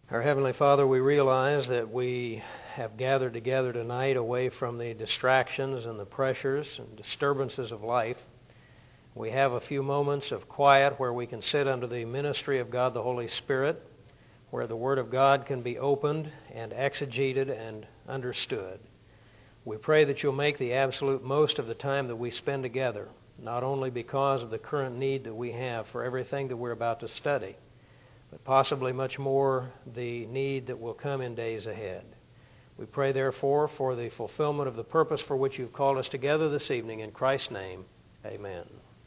Our Heavenly Father, we realize that we have gathered together tonight away from the distractions and the pressures and disturbances of life. We have a few moments of quiet where we can sit under the ministry of God the Holy Spirit, where the Word of God can be opened and exegeted and understood. We pray that you'll make the absolute most of the time that we spend together, not only because of the current need that we have for everything that we're about to study, but possibly much more the need that will come in days ahead. We pray, therefore, for the fulfillment of the purpose for which you've called us together this evening. In Christ's name, amen.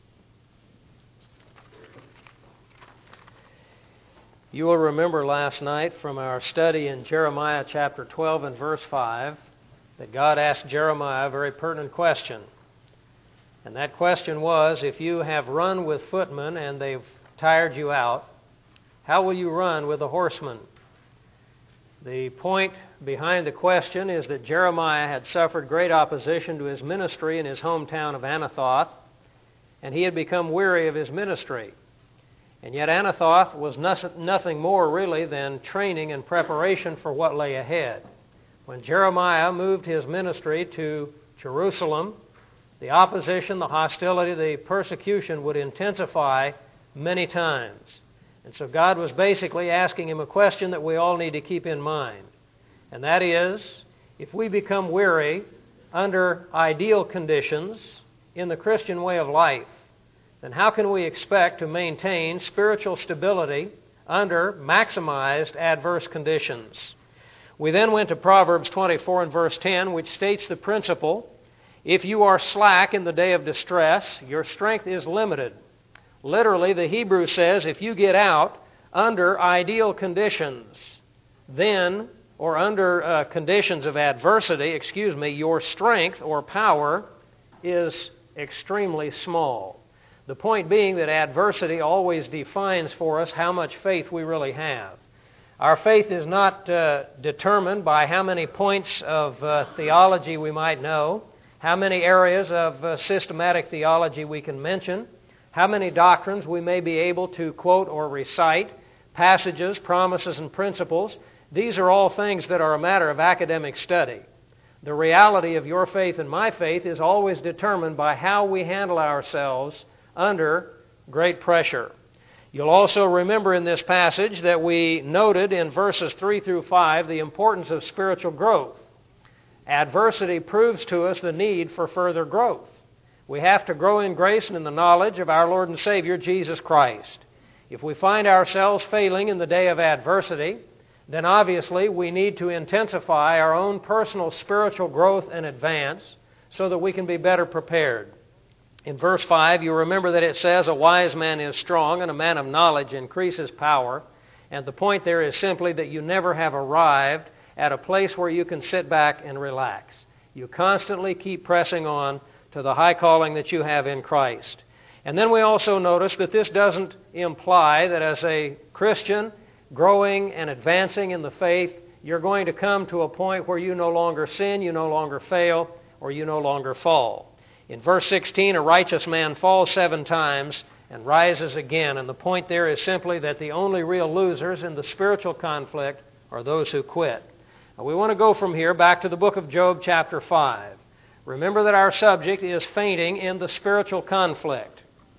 You will remember last night from our study in Jeremiah chapter 12 and verse 5 that God asked Jeremiah a very pertinent question. And that question was, if you have run with footmen and they've tired you out, how will you run with a horseman? The point behind the question is that Jeremiah had suffered great opposition to his ministry in his hometown of Anathoth, and he had become weary of his ministry. And yet Anathoth was nothing more really than training and preparation for what lay ahead. When Jeremiah moved his ministry to Jerusalem, the opposition, the hostility, the persecution would intensify many times. And so God was basically asking him a question that we all need to keep in mind. And that is, if we become weary under ideal conditions in the Christian way of life, then how can we expect to maintain spiritual stability under maximized adverse conditions? We then went to Proverbs 24 and verse 10, which states the principle, if you are slack in the day of distress, your strength is limited. Literally, the Hebrew says, if you get out under ideal conditions, then, or under conditions of adversity, your strength or power is extremely small. The point being that adversity always defines for us how much faith we really have. Our faith is not determined by how many points of theology we might know, how many areas of systematic theology we can mention, how many doctrines we may be able to quote or recite, passages, promises, and principles. These are all things that are a matter of academic study. The reality of your faith and my faith is always determined by how we handle ourselves under great pressure. You'll also remember in this passage that we noted in verses 3 through 5 the importance of spiritual growth. Adversity proves to us the need for further growth. We have to grow in grace and in the knowledge of our Lord and Savior, Jesus Christ. If we find ourselves failing in the day of adversity, then obviously we need to intensify our own personal spiritual growth and advance so that we can be better prepared. In verse 5, you remember that it says, a wise man is strong and a man of knowledge increases power. And the point there is simply that you never have arrived at a place where you can sit back and relax. You constantly keep pressing on to the high calling that you have in Christ. And then we also notice that this doesn't imply that as a Christian, growing and advancing in the faith, you're going to come to a point where you no longer sin, you no longer fail, or you no longer fall. In verse 16, a righteous man falls 7 times and rises again. And the point there is simply that the only real losers in the spiritual conflict are those who quit. Now, we want to go from here back to the book of Job chapter 5. Remember that our subject is fainting in the spiritual conflict.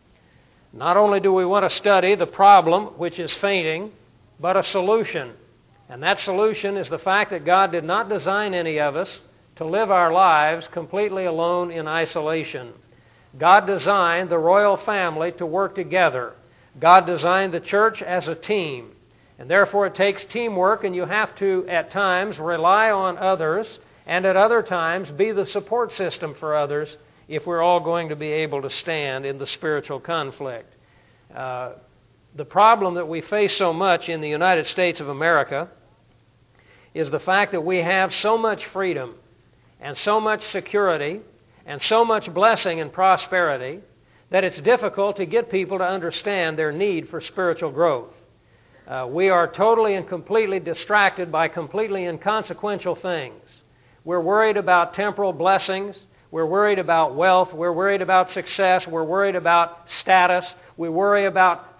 Not only do we want to study the problem, which is fainting, but a solution. And that solution is the fact that God did not design any of us to live our lives completely alone in isolation. God designed the royal family to work together. God designed the church as a team. And therefore it takes teamwork, and you have to, at times, rely on others, and at other times be the support system for others if we're all going to be able to stand in the spiritual conflict. The problem that we face so much in the United States of America is the fact that we have so much freedom and so much security and so much blessing and prosperity that it's difficult to get people to understand their need for spiritual growth. We are totally and completely distracted by completely inconsequential things. We're worried about temporal blessings. We're worried about wealth. We're worried about success. We're worried about status. We worry about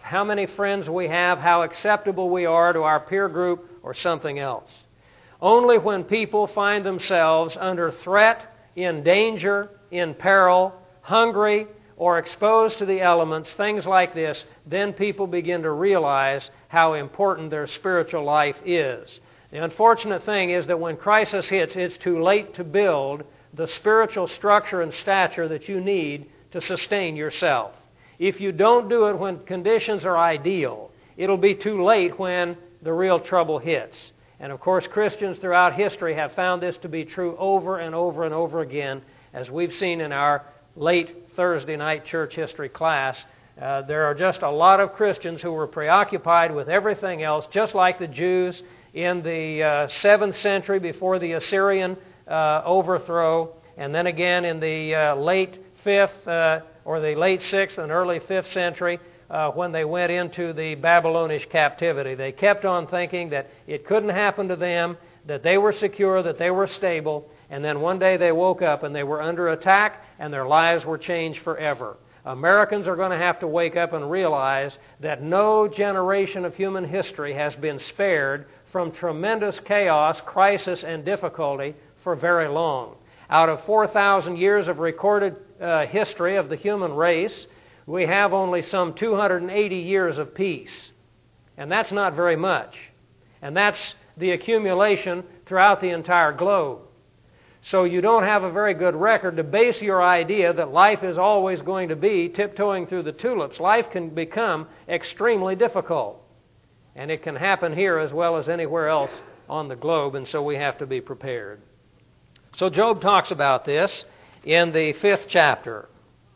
how many friends we have, how acceptable we are to our peer group, or something else. Only when people find themselves under threat, in danger, in peril, hungry, or exposed to the elements, things like this, then people begin to realize how important their spiritual life is. The unfortunate thing is that when crisis hits, it's too late to build the spiritual structure and stature that you need to sustain yourself. If you don't do it when conditions are ideal, it'll be too late when the real trouble hits. And of course, Christians throughout history have found this to be true over and over and over again, as we've seen in our late Thursday night church history class. There are just a lot of Christians who were preoccupied with everything else, just like the Jews in the 7th century before the Assyrian overthrow, and then again in the late 5th or the late 6th and early 5th century when they went into the Babylonish captivity. They kept on thinking that it couldn't happen to them, that they were secure, that they were stable, and then one day they woke up and they were under attack and their lives were changed forever. Americans are going to have to wake up and realize that no generation of human history has been spared from tremendous chaos, crisis, and difficulty for very long. Out of 4,000 years of recorded history of the human race, we have only some 280 years of peace. And that's not very much. And that's the accumulation throughout the entire globe. So you don't have a very good record to base your idea that life is always going to be tiptoeing through the tulips. Life can become extremely difficult. And it can happen here as well as anywhere else on the globe, and so we have to be prepared. So Job talks about this in the 5th chapter.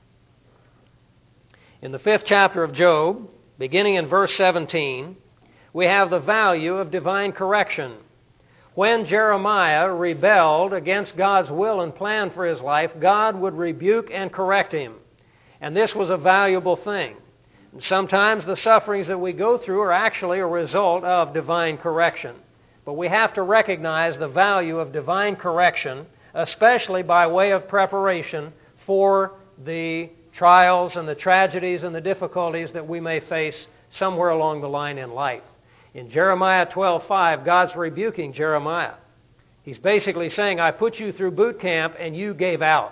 In the 5th chapter of Job, beginning in verse 17, we have the value of divine correction. When Jeremiah rebelled against God's will and plan for his life, God would rebuke and correct him. And this was a valuable thing. And sometimes the sufferings that we go through are actually a result of divine correction. But we have to recognize the value of divine correction, especially by way of preparation for the trials and the tragedies and the difficulties that we may face somewhere along the line in life. In Jeremiah 12:5, God's rebuking Jeremiah. He's basically saying, I put you through boot camp and you gave out.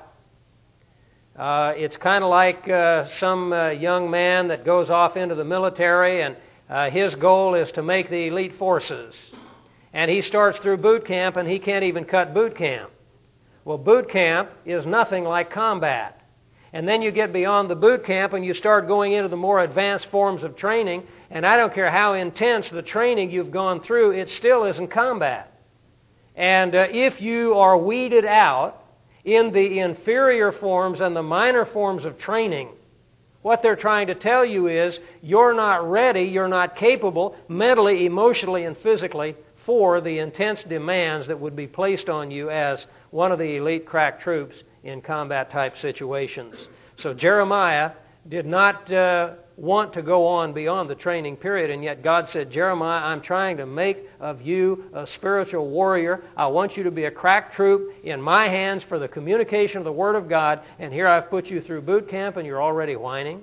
It's kind of like some young man that goes off into the military and his goal is to make the elite forces. And he starts through boot camp and he can't even cut boot camp. Well, boot camp is nothing like combat. And then you get beyond the boot camp and you start going into the more advanced forms of training. And I don't care how intense the training you've gone through, it still isn't combat. And if you are weeded out in the inferior forms and the minor forms of training, what they're trying to tell you is you're not ready, you're not capable mentally, emotionally, and physically for the intense demands that would be placed on you as one of the elite crack troops in combat-type situations. So Jeremiah did not want to go on beyond the training period, and yet God said, Jeremiah, I'm trying to make of you a spiritual warrior. I want you to be a crack troop in my hands for the communication of the Word of God, and here I've put you through boot camp and you're already whining.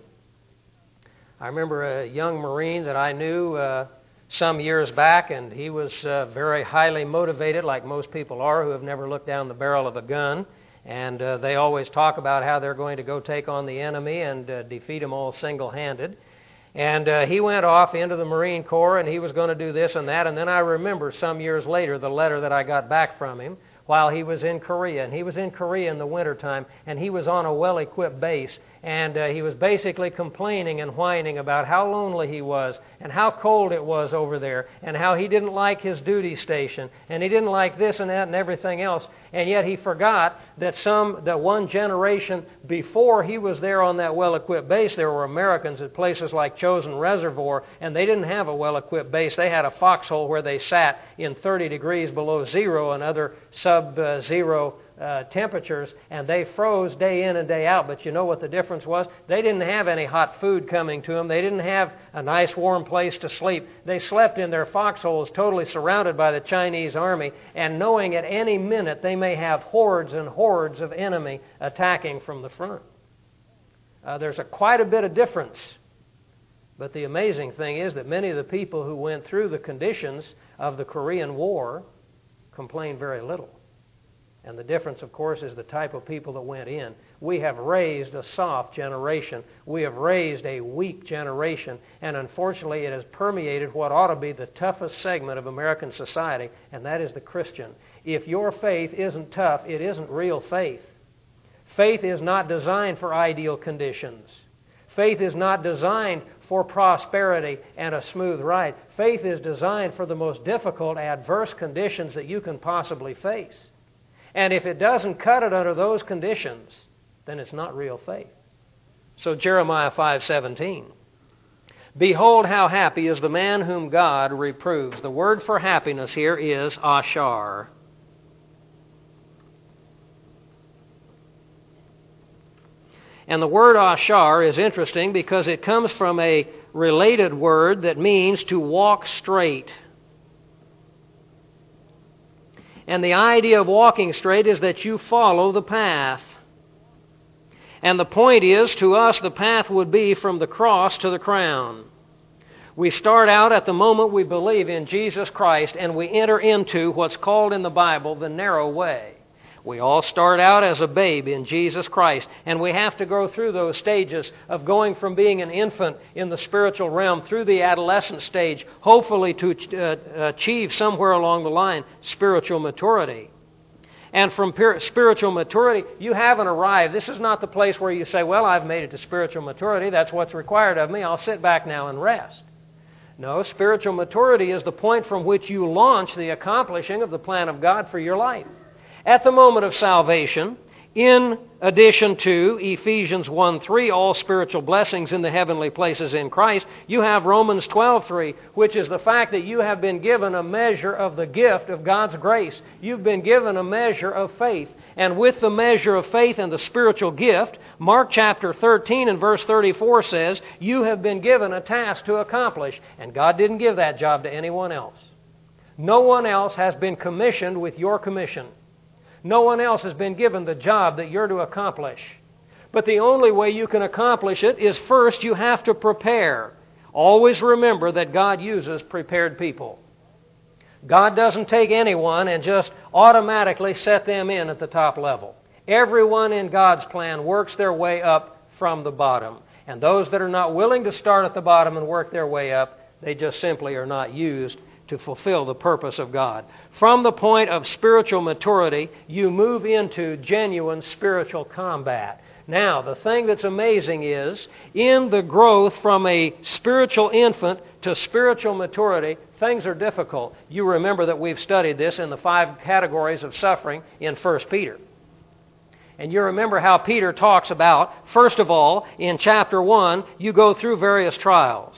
I remember a young Marine that I knew some years back, and he was very highly motivated, like most people are who have never looked down the barrel of a gun. And they always talk about how they're going to go take on the enemy and defeat them all single-handed. And he went off into the Marine Corps, and he was going to do this and that. And then I remember some years later the letter that I got back from him while he was in Korea. And he was in Korea in the wintertime, and he was on a well-equipped base. And he was basically complaining and whining about how lonely he was and how cold it was over there and how he didn't like his duty station and he didn't like this and that and everything else. And yet he forgot that one generation before he was there on that well-equipped base, there were Americans at places like Chosin Reservoir, and they didn't have a well-equipped base. They had a foxhole where they sat in 30 degrees below zero and other sub-zero temperatures, and they froze day in and day out. But you know what the difference was? They didn't have any hot food coming to them. They didn't have a nice warm place to sleep. They slept in their foxholes, totally surrounded by the Chinese army, and knowing at any minute they may have hordes and hordes of enemy attacking from the front. There's quite a bit of difference But the amazing thing is that many of the people who went through the conditions of the Korean War complained very little. And the difference, of course, is the type of people that went in. We have raised a soft generation. We have raised a weak generation. And unfortunately, it has permeated what ought to be the toughest segment of American society, and that is the Christian. If your faith isn't tough, it isn't real faith. Faith is not designed for ideal conditions. Faith is not designed for prosperity and a smooth ride. Faith is designed for the most difficult, adverse conditions that you can possibly face. And if it doesn't cut it under those conditions, then it's not real faith. So Jeremiah 5:17. Behold, how happy is the man whom God reproves. The word for happiness here is ashar. And the word ashar is interesting because it comes from a related word that means to walk straight. And the idea of walking straight is that you follow the path. And the point is, to us, the path would be from the cross to the crown. We start out at the moment we believe in Jesus Christ, and we enter into what's called in the Bible the narrow way. We all start out as a babe in Jesus Christ, and we have to go through those stages of going from being an infant in the spiritual realm through the adolescent stage, hopefully to achieve somewhere along the line spiritual maturity. And from spiritual maturity, you haven't arrived. This is not the place where you say, well, I've made it to spiritual maturity. That's what's required of me. I'll sit back now and rest. No, spiritual maturity is the point from which you launch the accomplishing of the plan of God for your life. At the moment of salvation, in addition to Ephesians 1:3, all spiritual blessings in the heavenly places in Christ, you have Romans 12:3, which is the fact that you have been given a measure of the gift of God's grace. You've been given a measure of faith. And with the measure of faith and the spiritual gift, Mark chapter 13 and verse 34 says, you have been given a task to accomplish. And God didn't give that job to anyone else. No one else has been commissioned with your commission. No one else has been given the job that you're to accomplish. But the only way you can accomplish it is first you have to prepare. Always remember that God uses prepared people. God doesn't take anyone and just automatically set them in at the top level. Everyone in God's plan works their way up from the bottom. And those that are not willing to start at the bottom and work their way up, they just simply are not used to fulfill the purpose of God. From the point of spiritual maturity, you move into genuine spiritual combat. Now, the thing that's amazing is, in the growth from a spiritual infant to spiritual maturity, things are difficult. You remember that we've studied this in the 5 categories of suffering in 1 Peter. And you remember how Peter talks about, first of all, in chapter 1, you go through various trials.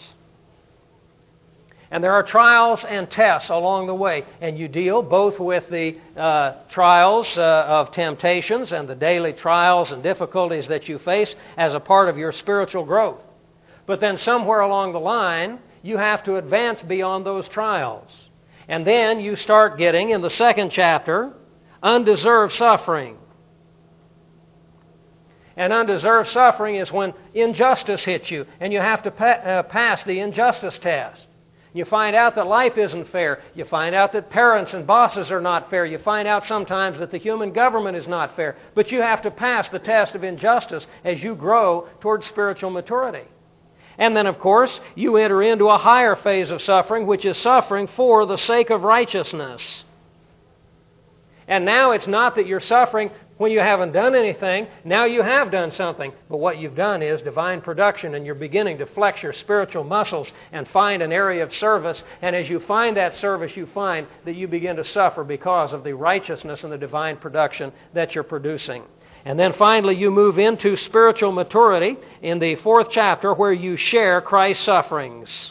And there are trials and tests along the way. And you deal both with the trials of temptations and the daily trials and difficulties that you face as a part of your spiritual growth. But then somewhere along the line, you have to advance beyond those trials. And then you start getting, in the 2nd chapter, undeserved suffering. And undeserved suffering is when injustice hits you and you have to pass the injustice test. You find out that life isn't fair. You find out that parents and bosses are not fair. You find out sometimes that the human government is not fair. But you have to pass the test of injustice as you grow towards spiritual maturity. And then, of course, you enter into a higher phase of suffering, which is suffering for the sake of righteousness. And now it's not that you're suffering when you haven't done anything. Now you have done something. But what you've done is divine production, and you're beginning to flex your spiritual muscles and find an area of service. And as you find that service, you find that you begin to suffer because of the righteousness and the divine production that you're producing. And then finally, you move into spiritual maturity in the 4th chapter where you share Christ's sufferings.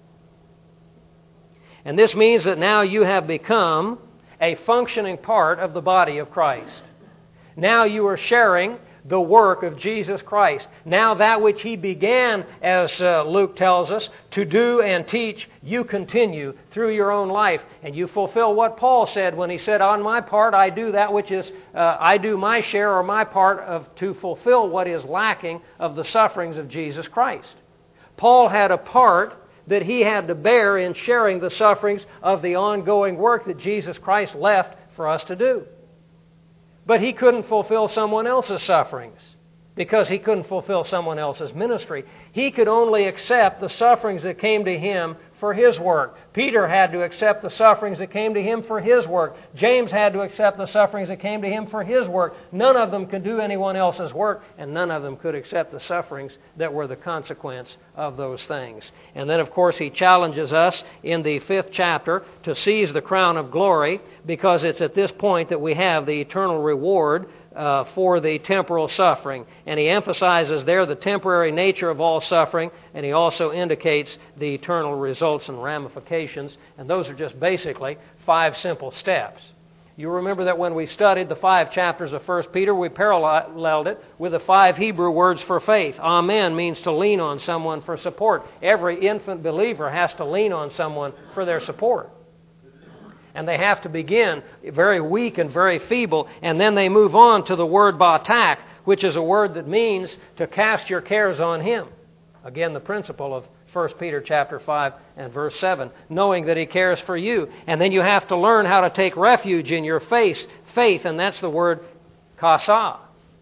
And this means that now you have become a functioning part of the body of Christ. Now you are sharing the work of Jesus Christ. Now that which He began, as Luke tells us, to do and teach, you continue through your own life. And you fulfill what Paul said when he said, on my part I do that which is, I do my share or my part of to fulfill what is lacking of the sufferings of Jesus Christ. Paul had a part that he had to bear in sharing the sufferings of the ongoing work that Jesus Christ left for us to do. But he couldn't fulfill someone else's sufferings because he couldn't fulfill someone else's ministry. He could only accept the sufferings that came to him for his work. Peter had to accept the sufferings that came to him for his work. James had to accept the sufferings that came to him for his work. None of them could do anyone else's work, and none of them could accept the sufferings that were the consequence of those things. And then, of course, he challenges us in the 5th chapter to seize the crown of glory, because it's at this point that we have the eternal reward for the temporal suffering. And he emphasizes there the temporary nature of all suffering, and he also indicates the eternal results and ramifications. And those are just basically 5 simple steps. You remember that when we studied the 5 chapters of 1 Peter, we paralleled it with the 5 Hebrew words for faith. Amen means to lean on someone for support. Every infant believer has to lean on someone for their support. And they have to begin very weak and very feeble, and then they move on to the word batak, which is a word that means to cast your cares on Him. Again, the principle of 1 Peter chapter 5 and verse 7, knowing that He cares for you. And then you have to learn how to take refuge in your faith, and that's the word kasa,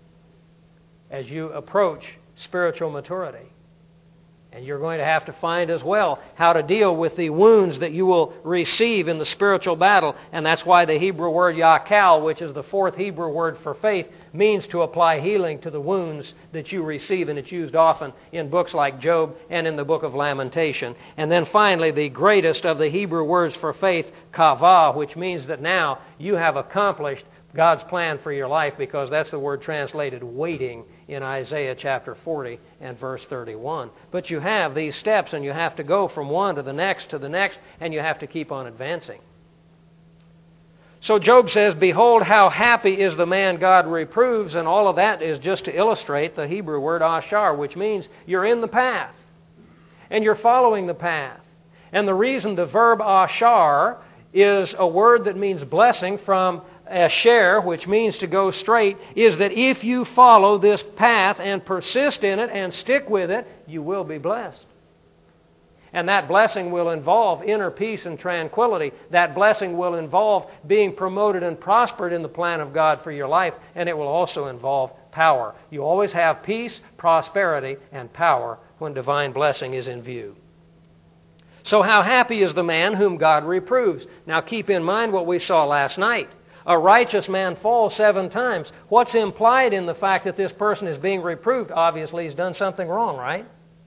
as you approach spiritual maturity. And you're going to have to find as well how to deal with the wounds that you will receive in the spiritual battle. And that's why the Hebrew word yakal, which is the 4th Hebrew word for faith, means to apply healing to the wounds that you receive. And it's used often in books like Job and in the book of Lamentation. And then finally, the greatest of the Hebrew words for faith, kavah, which means that now you have accomplished God's plan for your life, because that's the word translated waiting in Isaiah chapter 40 and verse 31. But you have these steps, and you have to go from one to the next, and you have to keep on advancing. So Job says, behold, how happy is the man God reproves, and all of that is just to illustrate the Hebrew word ashar, which means you're in the path, and you're following the path. And the reason the verb ashar is a word that means blessing from asher, which means to go straight, is that if you follow this path and persist in it and stick with it, you will be blessed. And that blessing will involve inner peace and tranquility. That blessing will involve being promoted and prospered in the plan of God for your life, and it will also involve power. You always have peace, prosperity, and power when divine blessing is in view. So how happy is the man whom God reproves? Now keep in mind what we saw last night. A righteous man falls 7 times. What's implied in the fact that this person is being reproved? Obviously, he's done something wrong, right?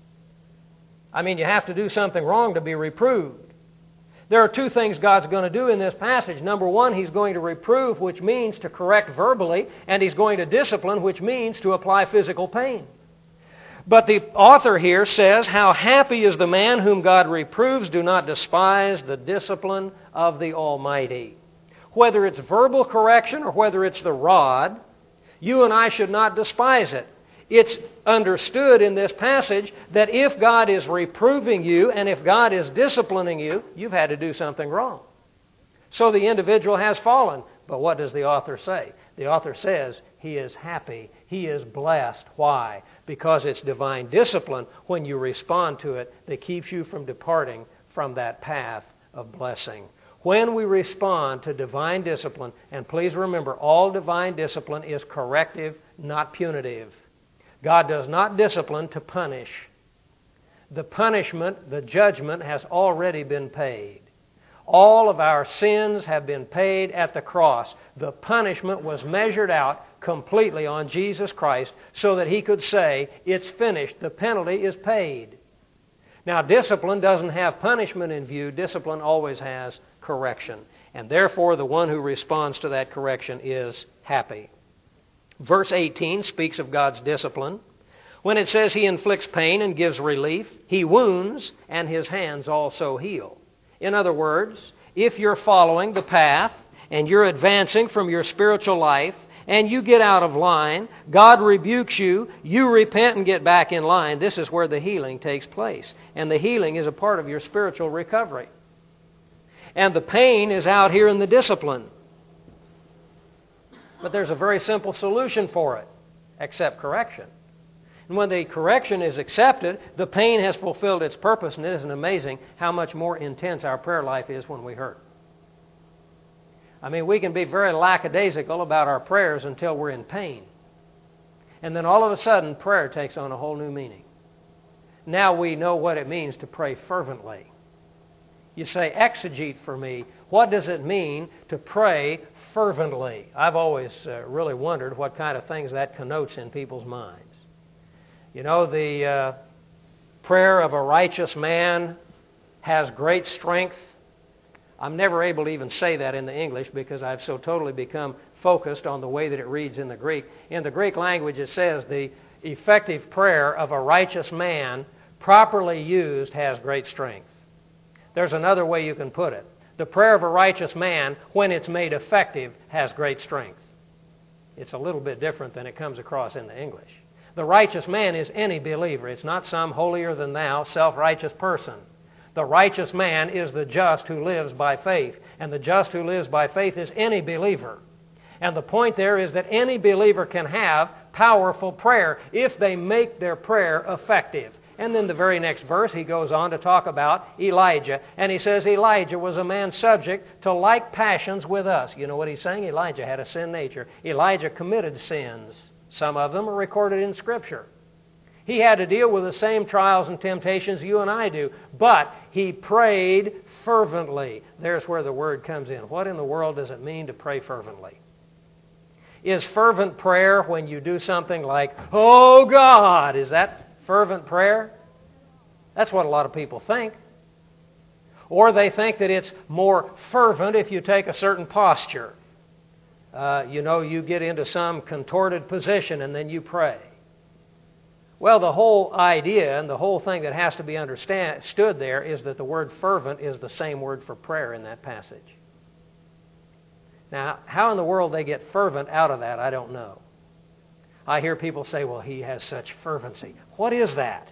I mean, you have to do something wrong to be reproved. There are 2 things God's going to do in this passage. Number 1, He's going to reprove, which means to correct verbally, and He's going to discipline, which means to apply physical pain. But the author here says, how happy is the man whom God reproves. Do not despise the discipline of the Almighty. Whether it's verbal correction or whether it's the rod, you and I should not despise it. It's understood in this passage that if God is reproving you and if God is disciplining you, you've had to do something wrong. So the individual has fallen. But what does the author say? The author says he is happy. He is blessed. Why? Because it's divine discipline when you respond to it that keeps you from departing from that path of blessing. When we respond to divine discipline, and please remember, all divine discipline is corrective, not punitive. God does not discipline to punish. The punishment, the judgment, has already been paid. All of our sins have been paid at the cross. The punishment was measured out completely on Jesus Christ so that He could say, it's finished, the penalty is paid. Now, discipline doesn't have punishment in view. Discipline always has correction. And therefore, the one who responds to that correction is happy. Verse 18 speaks of God's discipline. When it says He inflicts pain and gives relief, He wounds and His hands also heal. In other words, if you're following the path and you're advancing from your spiritual life, and you get out of line, God rebukes you, you repent and get back in line, this is where the healing takes place. And the healing is a part of your spiritual recovery. And the pain is out here in the discipline. But there's a very simple solution for it. Accept correction. And when the correction is accepted, the pain has fulfilled its purpose, and it isn't amazing how much more intense our prayer life is when we hurt. I mean, we can be very lackadaisical about our prayers until we're in pain. And then all of a sudden, prayer takes on a whole new meaning. Now we know what it means to pray fervently. You say, exegete for me. What does it mean to pray fervently? I've always really wondered what kind of things that connotes in people's minds. You know, the prayer of a righteous man has great strength. I'm never able to even say that in the English because I've so totally become focused on the way that it reads in the Greek. In the Greek language it says the effective prayer of a righteous man properly used has great strength. There's another way you can put it. The prayer of a righteous man, when it's made effective, has great strength. It's a little bit different than it comes across in the English. The righteous man is any believer. It's not some holier-than-thou, self-righteous person. The righteous man is the just who lives by faith. And the just who lives by faith is any believer. And the point there is that any believer can have powerful prayer if they make their prayer effective. And then the very next verse, he goes on to talk about Elijah. And he says Elijah was a man subject to like passions with us. You know what he's saying? Elijah had a sin nature. Elijah committed sins. Some of them are recorded in Scripture. He had to deal with the same trials and temptations you and I do. But he prayed fervently. There's where the word comes in. What in the world does it mean to pray fervently? Is fervent prayer when you do something like, "Oh God," is that fervent prayer? That's what a lot of people think. Or they think that it's more fervent if you take a certain posture. You get into some contorted position and then you pray. Well, the whole idea and the whole thing that has to be understood there is that the word fervent is the same word for prayer in that passage. Now, how in the world they get fervent out of that, I don't know. I hear people say, well, he has such fervency. What is that?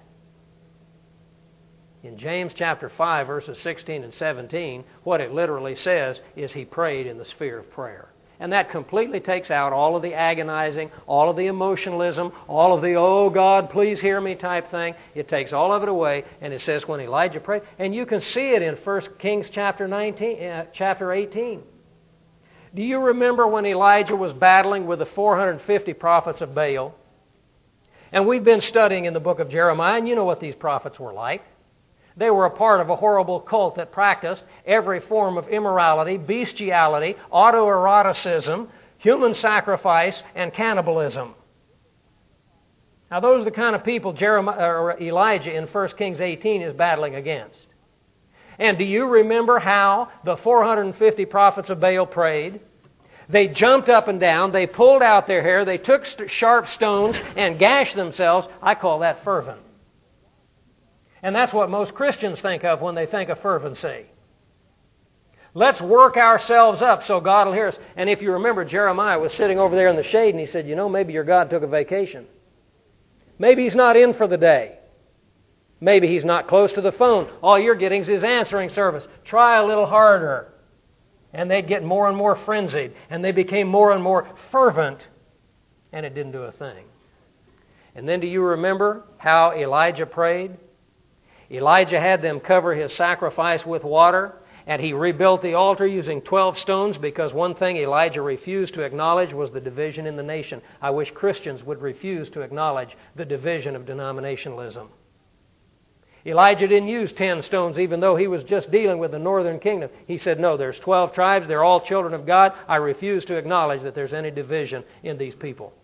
In James chapter 5, verses 16 and 17, what it literally says is he prayed in the sphere of prayer. And that completely takes out all of the agonizing, all of the emotionalism, all of the, "Oh God, please hear me" type thing. It takes all of it away, and it says when Elijah prayed. And you can see it in 1 Kings chapter 18. Do you remember when Elijah was battling with the 450 prophets of Baal? And we've been studying in the book of Jeremiah, and you know what these prophets were like. They were a part of a horrible cult that practiced every form of immorality, bestiality, autoeroticism, human sacrifice, and cannibalism. Now those are the kind of people Elijah in 1 Kings 18 is battling against. And do you remember how the 450 prophets of Baal prayed? They jumped up and down, they pulled out their hair, they took sharp stones and gashed themselves. I call that fervent. And that's what most Christians think of when they think of fervency. Let's work ourselves up so God will hear us. And if you remember, Jeremiah was sitting over there in the shade and he said, maybe your God took a vacation. Maybe he's not in for the day. Maybe he's not close to the phone. All you're getting is his answering service. Try a little harder. And they'd get more and more frenzied. And they became more and more fervent. And it didn't do a thing. And then do you remember how Elijah prayed? Elijah had them cover his sacrifice with water, and he rebuilt the altar using 12 stones because one thing Elijah refused to acknowledge was the division in the nation. I wish Christians would refuse to acknowledge the division of denominationalism. Elijah didn't use 10 stones even though he was just dealing with the northern kingdom. He said, no, there's 12 tribes, they're all children of God. I refuse to acknowledge that there's any division in these people.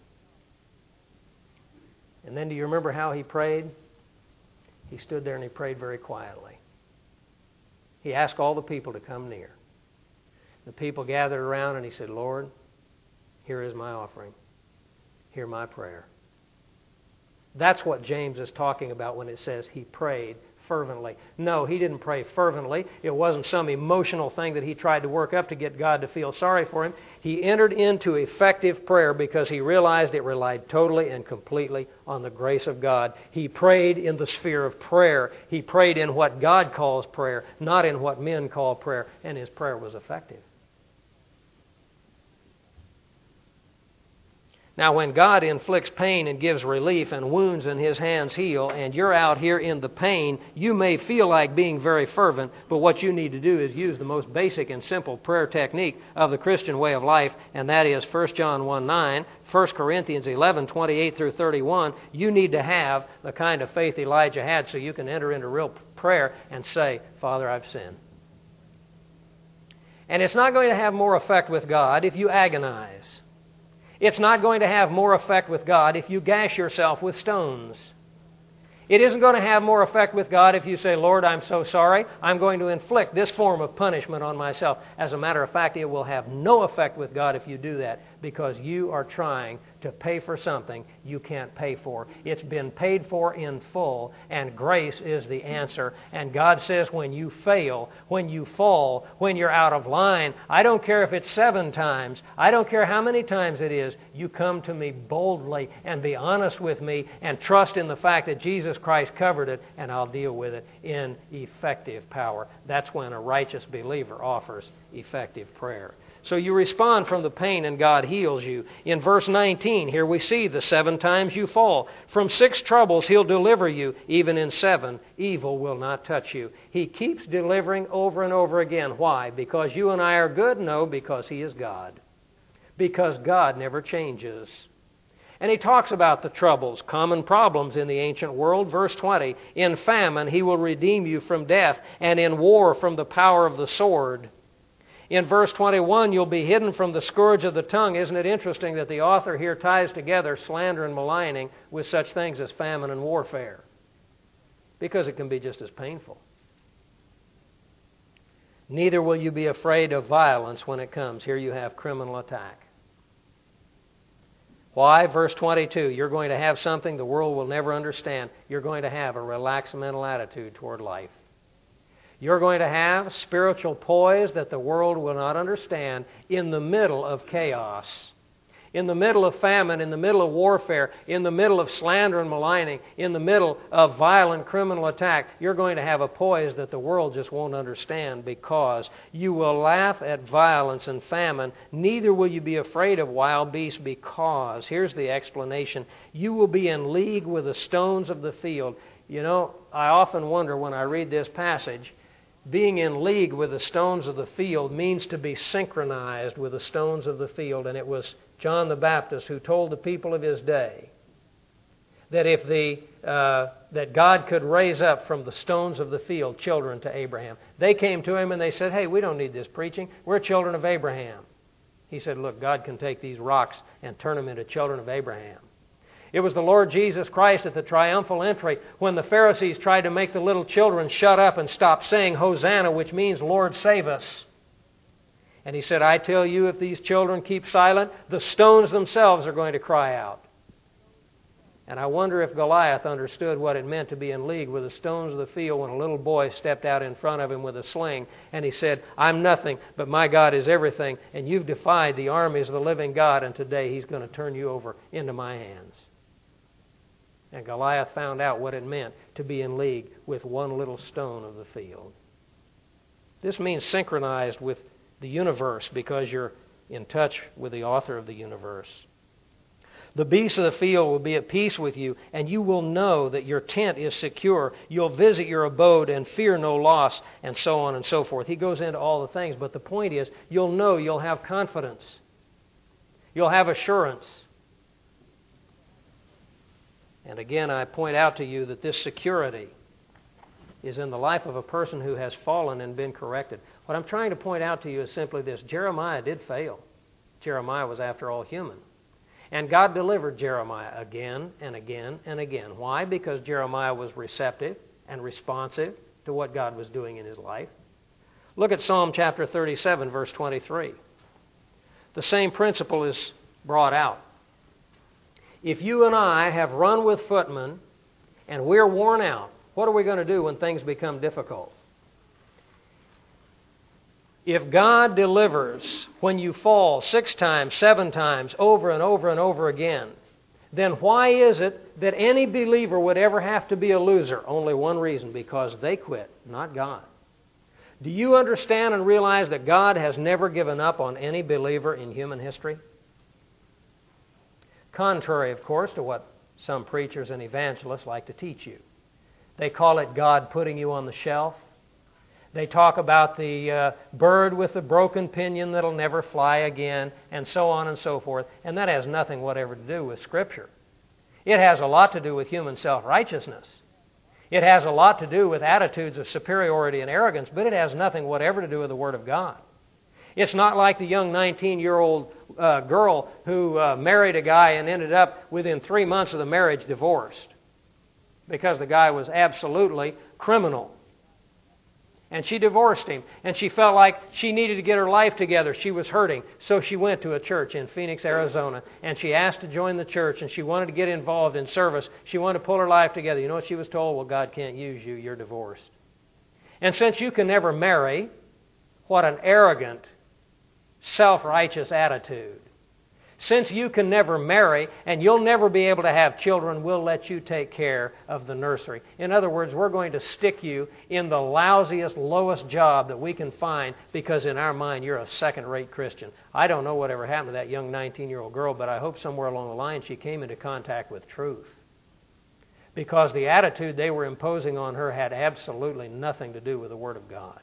And then do you remember how he prayed? He stood there and he prayed very quietly. He asked all the people to come near. The people gathered around and he said, Lord, here is my offering. Hear my prayer. That's what James is talking about when it says he prayed fervently. No, he didn't pray fervently. It wasn't some emotional thing that he tried to work up to get God to feel sorry for him. He entered into effective prayer because he realized it relied totally and completely on the grace of God. He prayed in the sphere of prayer. He prayed in what God calls prayer, not in what men call prayer, and his prayer was effective. Now, when God inflicts pain and gives relief and wounds in His hands heal, and you're out here in the pain, you may feel like being very fervent, but what you need to do is use the most basic and simple prayer technique of the Christian way of life, and that is 1 John 1:9, 1 Corinthians 11:28 through 31. You need to have the kind of faith Elijah had so you can enter into real prayer and say, Father, I've sinned. And it's not going to have more effect with God if you agonize. It's not going to have more effect with God if you gash yourself with stones. It isn't going to have more effect with God if you say, Lord, I'm so sorry. I'm going to inflict this form of punishment on myself. As a matter of fact, it will have no effect with God if you do that because you are trying to pay for something you can't pay for. It's been paid for in full, and grace is the answer. And God says when you fail, when you fall, when you're out of line, I don't care if it's 7 times, I don't care how many times it is, you come to me boldly and be honest with me and trust in the fact that Jesus Christ covered it, and I'll deal with it in effective power. That's when a righteous believer offers effective prayer. So you respond from the pain and God heals you. In verse 19, here we see the 7 times you fall. From 6 troubles He'll deliver you. Even in 7, evil will not touch you. He keeps delivering over and over again. Why? Because you and I are good? No, because He is God. Because God never changes. And He talks about the troubles, common problems in the ancient world. Verse 20, in famine He will redeem you from death, and in war from the power of the sword. In verse 21, you'll be hidden from the scourge of the tongue. Isn't it interesting that the author here ties together slander and maligning with such things as famine and warfare? Because it can be just as painful. Neither will you be afraid of violence when it comes. Here you have criminal attack. Why? Verse 22, you're going to have something the world will never understand. You're going to have a relaxed mental attitude toward life. You're going to have spiritual poise that the world will not understand in the middle of chaos, in the middle of famine, in the middle of warfare, in the middle of slander and maligning, in the middle of violent criminal attack. You're going to have a poise that the world just won't understand because you will laugh at violence and famine. Neither will you be afraid of wild beasts because, here's the explanation, you will be in league with the stones of the field. You know, I often wonder when I read this passage, being in league with the stones of the field means to be synchronized with the stones of the field. And it was John the Baptist who told the people of his day that that God could raise up from the stones of the field children to Abraham. They came to him and they said, hey, we don't need this preaching. We're children of Abraham. He said, look, God can take these rocks and turn them into children of Abraham. It was the Lord Jesus Christ at the triumphal entry when the Pharisees tried to make the little children shut up and stop saying Hosanna, which means Lord save us. And He said, I tell you, if these children keep silent, the stones themselves are going to cry out. And I wonder if Goliath understood what it meant to be in league with the stones of the field when a little boy stepped out in front of him with a sling and he said, I'm nothing, but my God is everything, and you've defied the armies of the living God, and today He's going to turn you over into my hands. And Goliath found out what it meant to be in league with one little stone of the field. This means synchronized with the universe because you're in touch with the author of the universe. The beasts of the field will be at peace with you, and you will know that your tent is secure. You'll visit your abode and fear no loss, and so on and so forth. He goes into all the things, but the point is, you'll know, you'll have confidence. You'll have assurance. And again, I point out to you that this security is in the life of a person who has fallen and been corrected. What I'm trying to point out to you is simply this. Jeremiah did fail. Jeremiah was, after all, human. And God delivered Jeremiah again and again and again. Why? Because Jeremiah was receptive and responsive to what God was doing in his life. Look at Psalm chapter 37, verse 23. The same principle is brought out. If you and I have run with footmen and we're worn out, what are we going to do when things become difficult? If God delivers when you fall 6 times, 7 times, over and over and over again, then why is it that any believer would ever have to be a loser? Only one reason, because they quit, not God. Do you understand and realize that God has never given up on any believer in human history? Contrary, of course, to what some preachers and evangelists like to teach you. They call it God putting you on the shelf. They talk about the bird with the broken pinion that'll never fly again, and so on and so forth. And that has nothing whatever to do with Scripture. It has a lot to do with human self-righteousness. It has a lot to do with attitudes of superiority and arrogance, but it has nothing whatever to do with the Word of God. It's not like the young 19-year-old girl who married a guy and ended up within 3 months of the marriage divorced because the guy was absolutely criminal. And she divorced him, and she felt like she needed to get her life together. She was hurting, so she went to a church in Phoenix, Arizona, and she asked to join the church, and she wanted to get involved in service. She wanted to pull her life together. You know what she was told? Well, God can't use you. You're divorced. And since you can never marry, what an arrogant, self-righteous attitude. Since you can never marry and you'll never be able to have children, we'll let you take care of the nursery. In other words, we're going to stick you in the lousiest, lowest job that we can find because in our mind you're a second-rate Christian. I don't know whatever happened to that young 19-year-old girl, but I hope somewhere along the line she came into contact with truth. Because the attitude they were imposing on her had absolutely nothing to do with the Word of God.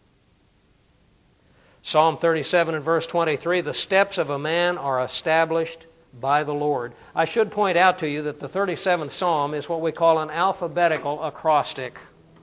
Psalm 37 and verse 23, the steps of a man are established by the Lord. I should point out to you that the 37th Psalm is what we call an alphabetical acrostic.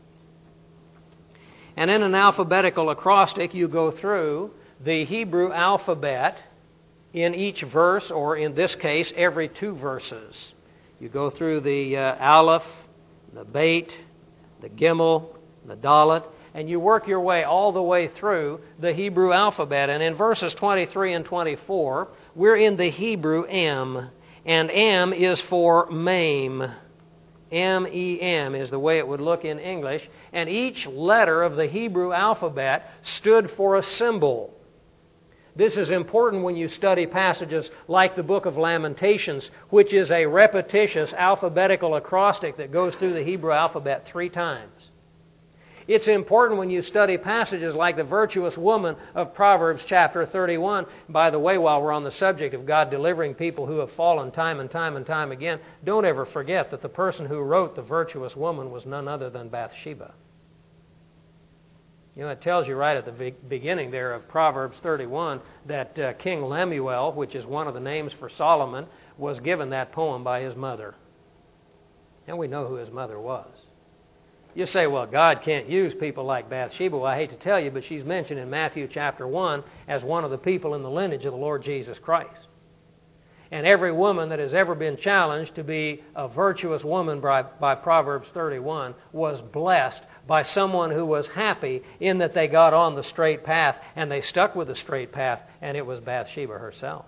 And in an alphabetical acrostic, you go through the Hebrew alphabet in each verse, or in this case, every 2 verses. You go through the Aleph, the Beit, the Gimel, the Dalet, and you work your way all the way through the Hebrew alphabet. And in verses 23 and 24, we're in the Hebrew M. And M is for Mem. M-E-M is the way it would look in English. And each letter of the Hebrew alphabet stood for a symbol. This is important when you study passages like the book of Lamentations, which is a repetitious alphabetical acrostic that goes through the Hebrew alphabet 3 times. It's important when you study passages like the virtuous woman of Proverbs chapter 31. By the way, while we're on the subject of God delivering people who have fallen time and time and time again, don't ever forget that the person who wrote the virtuous woman was none other than Bathsheba. You know, it tells you right at the beginning there of Proverbs 31 that King Lemuel, which is one of the names for Solomon, was given that poem by his mother. And we know who his mother was. You say, well, God can't use people like Bathsheba. Well, I hate to tell you, but she's mentioned in Matthew chapter 1 as one of the people in the lineage of the Lord Jesus Christ. And every woman that has ever been challenged to be a virtuous woman by Proverbs 31 was blessed by someone who was happy in that they got on the straight path and they stuck with the straight path, and it was Bathsheba herself.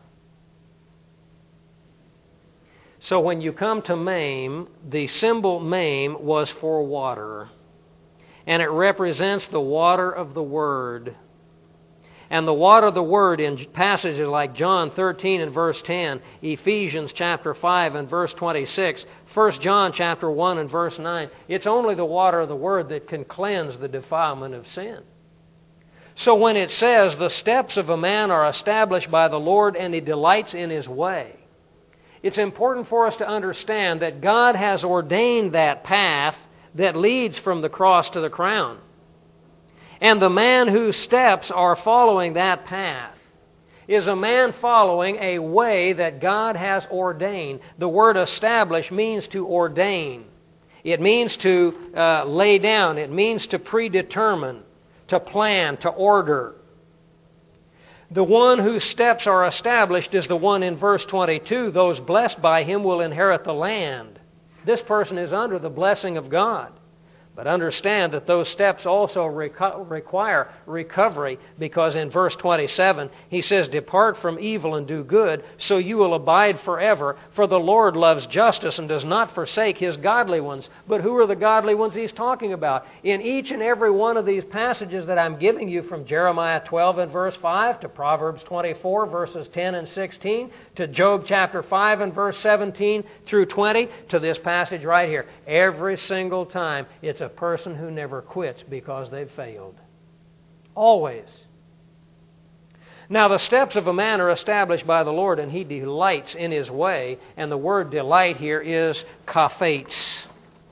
So when you come to Mem, the symbol Mem was for water. And it represents the water of the Word. And the water of the Word in passages like John 13 and verse 10, Ephesians chapter 5 and verse 26, 1 John chapter 1 and verse 9, it's only the water of the Word that can cleanse the defilement of sin. So when it says, the steps of a man are established by the Lord and he delights in his way, it's important for us to understand that God has ordained that path that leads from the cross to the crown. And the man whose steps are following that path is a man following a way that God has ordained. The word establish means to ordain. It means to lay down. It means to predetermine, to plan, to order. The one whose steps are established is the one in verse 22. Those blessed by him will inherit the land. This person is under the blessing of God. But understand that those steps also require recovery, because in verse 27 he says, depart from evil and do good, so you will abide forever. For the Lord loves justice and does not forsake His godly ones. But who are the godly ones He's talking about? In each and every one of these passages that I'm giving you, from Jeremiah 12 and verse 5 to Proverbs 24 verses 10 and 16 to Job chapter 5 and verse 17 through 20 to this passage right here, every single time it's a person who never quits because they've failed. Always. Now the steps of a man are established by the Lord, and He delights in His way. And the word delight here is chaphetz.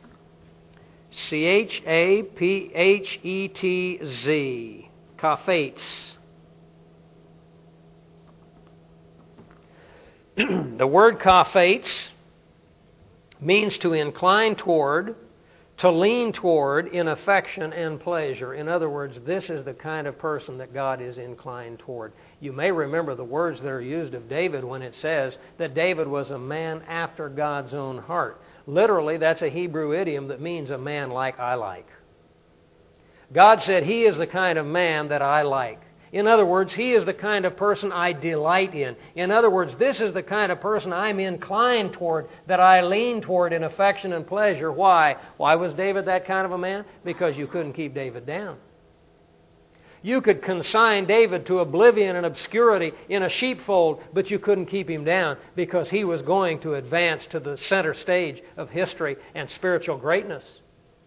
C-H-A-P-H-E-T-Z. Chaphetz. The word chaphetz means to incline toward, to lean toward in affection and pleasure. In other words, this is the kind of person that God is inclined toward. You may remember the words that are used of David when it says that David was a man after God's own heart. Literally, that's a Hebrew idiom that means a man like I like. God said, He is the kind of man that I like. In other words, He is the kind of person I delight in. In other words, this is the kind of person I'm inclined toward, that I lean toward in affection and pleasure. Why? Why was David that kind of a man? Because you couldn't keep David down. You could consign David to oblivion and obscurity in a sheepfold, but you couldn't keep him down because he was going to advance to the center stage of history and spiritual greatness.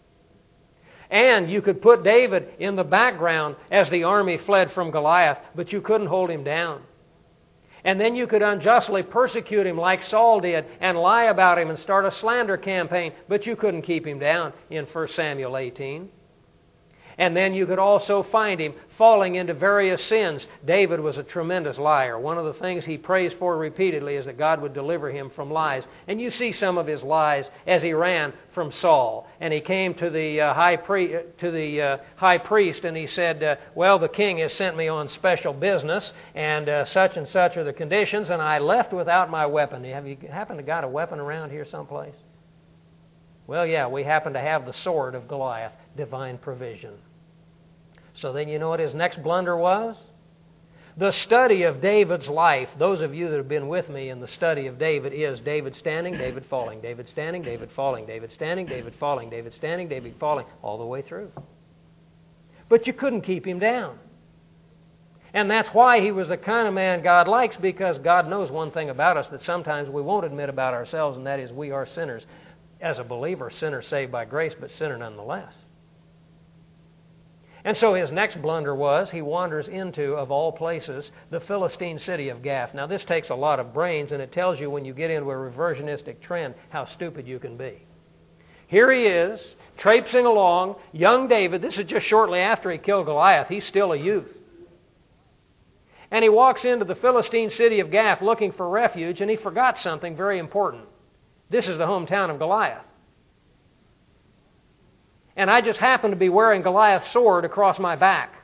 And you could put David in the background as the army fled from Goliath, but you couldn't hold him down. And then you could unjustly persecute him like Saul did and lie about him and start a slander campaign, but you couldn't keep him down in 1 Samuel 18. And then you could also find him falling into various sins. David was a tremendous liar. One of the things he prays for repeatedly is that God would deliver him from lies. And you see some of his lies as he ran from Saul. And he came to the high priest and he said, well, the king has sent me on special business and such are the conditions, and I left without my weapon. Have you happened to got a weapon around here someplace? Well, yeah, we happen to have the sword of Goliath, divine provision. So then you know what his next blunder was? The study of David's life, those of you that have been with me in the study of David, is David standing, David falling, David standing, David falling, David standing, David falling, David standing, David falling, all the way through. But you couldn't keep him down. And that's why he was the kind of man God likes, because God knows one thing about us that sometimes we won't admit about ourselves, and that is we are sinners. As a believer, sinner saved by grace, but sinner nonetheless. And so his next blunder was he wanders into, of all places, the Philistine city of Gath. Now this takes a lot of brains, and it tells you when you get into a reversionistic trend how stupid you can be. Here he is, traipsing along, young David. This is just shortly after he killed Goliath. He's still a youth. And he walks into the Philistine city of Gath looking for refuge, and he forgot something very important. This is the hometown of Goliath. And I just happen to be wearing Goliath's sword across my back.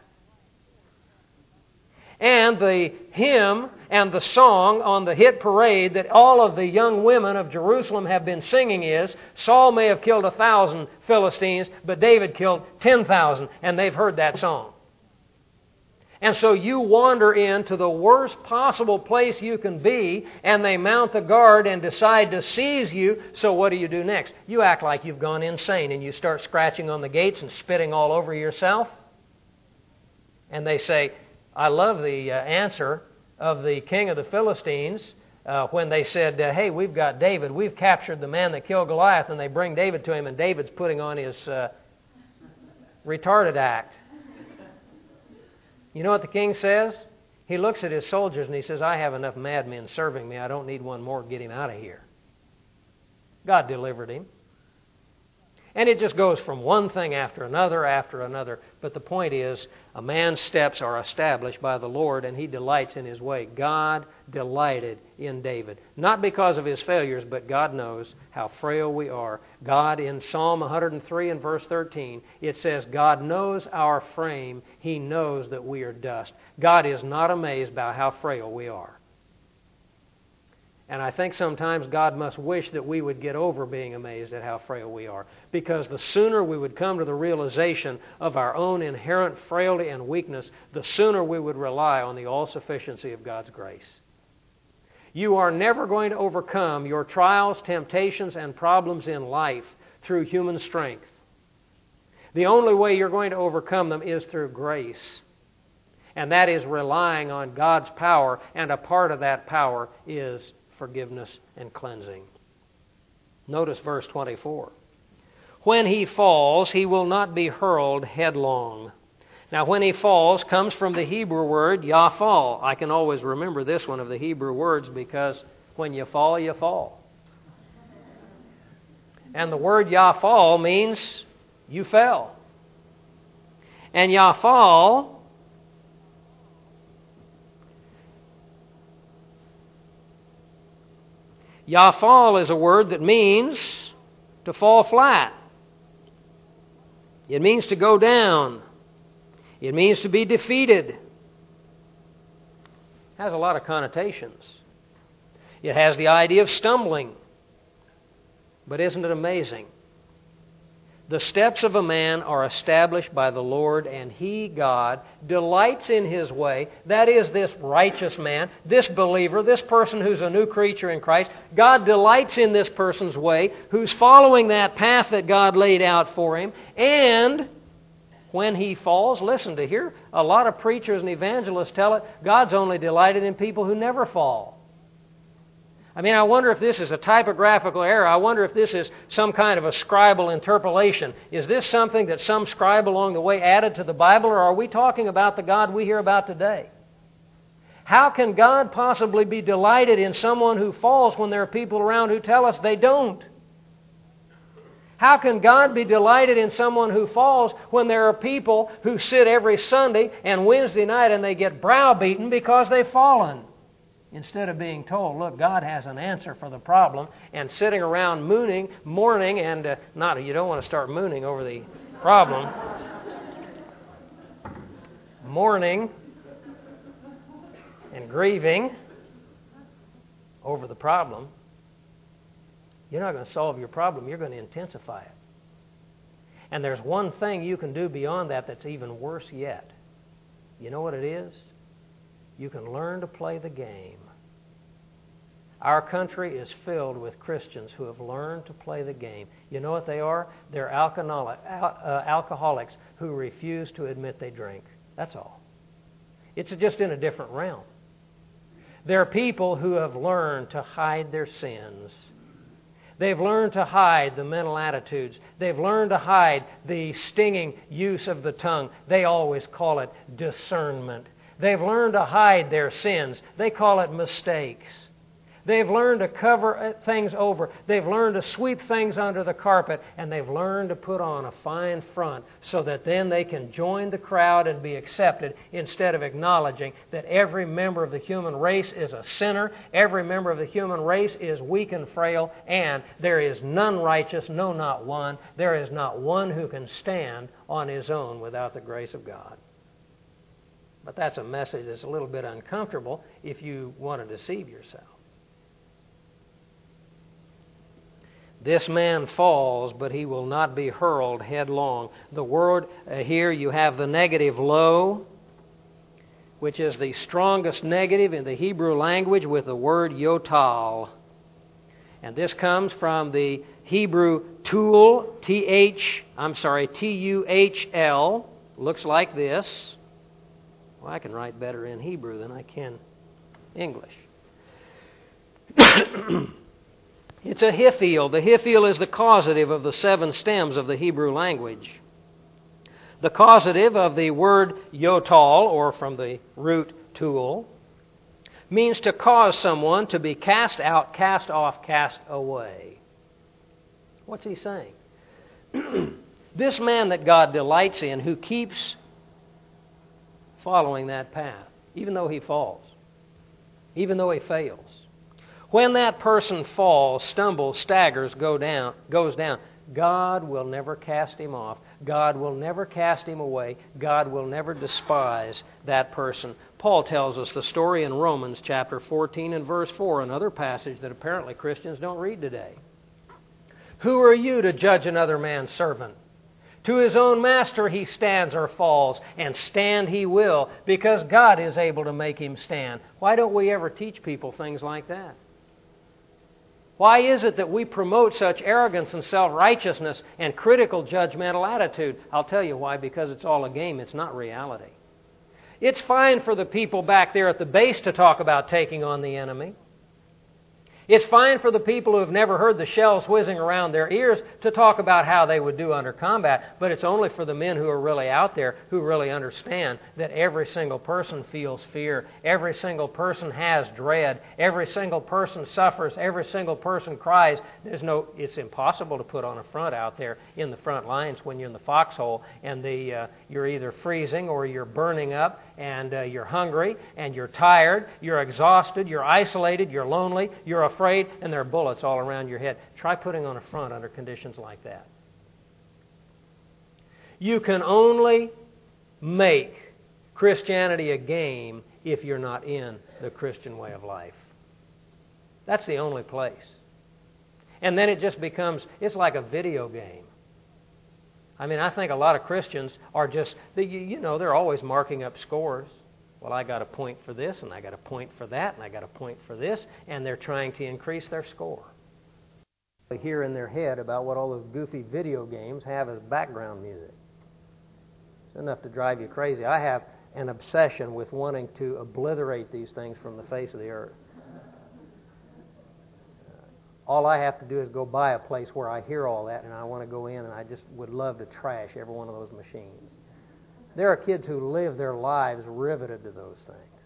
And the hymn and the song on the hit parade that all of the young women of Jerusalem have been singing is, Saul may have killed 1,000 Philistines, but David killed 10,000. And they've heard that song. And so you wander into the worst possible place you can be, and they mount the guard and decide to seize you. So what do you do next? You act like you've gone insane, and you start scratching on the gates and spitting all over yourself. And they say, I love the answer of the king of the Philistines when they said, hey, we've got David. We've captured the man that killed Goliath, and they bring David to him, and David's putting on his retarded act. You know what the king says? He looks at his soldiers and he says, I have enough madmen serving me. I don't need one more to get him out of here. God delivered him. And it just goes from one thing after another. But the point is, a man's steps are established by the Lord, and he delights in his way. God delighted in David. Not because of his failures, but God knows how frail we are. God, in Psalm 103 and verse 13, it says, God knows our frame. He knows that we are dust. God is not amazed by how frail we are. And I think sometimes God must wish that we would get over being amazed at how frail we are. Because the sooner we would come to the realization of our own inherent frailty and weakness, the sooner we would rely on the all-sufficiency of God's grace. You are never going to overcome your trials, temptations, and problems in life through human strength. The only way you're going to overcome them is through grace. And that is relying on God's power, and a part of that power is forgiveness and cleansing. Notice verse 24. When he falls, he will not be hurled headlong. Now, when he falls comes from the Hebrew word yafal. I can always remember this one of the Hebrew words because when you fall, you fall. And the word yafal means you fell. And yafal is a word that means to fall flat. It means to go down. It means to be defeated. It has a lot of connotations. It has the idea of stumbling. But isn't it amazing? The steps of a man are established by the Lord, and He, God, delights in His way. That is, this righteous man, this believer, this person who's a new creature in Christ. God delights in this person's way, who's following that path that God laid out for him. And when he falls, listen, to hear a lot of preachers and evangelists tell it, God's only delighted in people who never fall. I mean, I wonder if this is a typographical error. I wonder if this is some kind of a scribal interpolation. Is this something that some scribe along the way added to the Bible, or are we talking about the God we hear about today? How can God possibly be delighted in someone who falls when there are people around who tell us they don't? How can God be delighted in someone who falls when there are people who sit every Sunday and Wednesday night and they get browbeaten because they've fallen? Instead of being told, look, God has an answer for the problem, and sitting around mourning, and you don't want to start mooning over the problem. Mourning and grieving over the problem. You're not going to solve your problem, you're going to intensify it. And there's one thing you can do beyond that that's even worse yet. You know what it is? You can learn to play the game. Our country is filled with Christians who have learned to play the game. You know what they are? They're alcoholics who refuse to admit they drink. That's all. It's just in a different realm. They're people who have learned to hide their sins. They've learned to hide the mental attitudes. They've learned to hide the stinging use of the tongue. They always call it discernment. They've learned to hide their sins. They call it mistakes. They've learned to cover things over. They've learned to sweep things under the carpet. And they've learned to put on a fine front so that then they can join the crowd and be accepted, instead of acknowledging that every member of the human race is a sinner, every member of the human race is weak and frail, and there is none righteous, no, not one. There is not one who can stand on his own without the grace of God. But that's a message that's a little bit uncomfortable if you want to deceive yourself. This man falls, but he will not be hurled headlong. The word here, you have the negative lo, which is the strongest negative in the Hebrew language, with the word yotal. And this comes from the Hebrew tool, T-U-H-L. Looks like this. Well, I can write better in Hebrew than I can English. It's a hifil. The hifil is the causative of the 7 stems of the Hebrew language. The causative of the word yotal, or from the root tool, means to cause someone to be cast out, cast off, cast away. What's he saying? This man that God delights in, who keeps following that path, even though he falls, even though he fails. When that person falls, stumbles, staggers, goes down, God will never cast him off. God will never cast him away. God will never despise that person. Paul tells us the story in Romans chapter 14 and verse 4, another passage that apparently Christians don't read today. Who are you to judge another man's servant? To his own master he stands or falls, and stand he will, because God is able to make him stand. Why don't we ever teach people things like that? Why is it that we promote such arrogance and self-righteousness and critical judgmental attitude? I'll tell you why, because it's all a game. It's not reality. It's fine for the people back there at the base to talk about taking on the enemy. It's fine for the people who have never heard the shells whizzing around their ears to talk about how they would do under combat, but it's only for the men who are really out there who really understand that every single person feels fear, every single person has dread, every single person suffers, every single person cries. It's impossible to put on a front out there in the front lines when you're in the foxhole and you're either freezing or you're burning up and you're hungry and you're tired, you're exhausted, you're isolated, you're lonely, you're afraid, and there are bullets all around your head. Try putting on a front under conditions like that. You can only make Christianity a game if you're not in the Christian way of life. That's the only place. And then it just becomes, it's like a video game. I think a lot of Christians are just, they're always marking up scores. Well, I got a point for this, and I got a point for that, and I got a point for this, and they're trying to increase their score. They hear in their head about what all those goofy video games have as background music. It's enough to drive you crazy. I have an obsession with wanting to obliterate these things from the face of the earth. All I have to do is go by a place where I hear all that, and I want to go in, and I just would love to trash every one of those machines. There are kids who live their lives riveted to those things.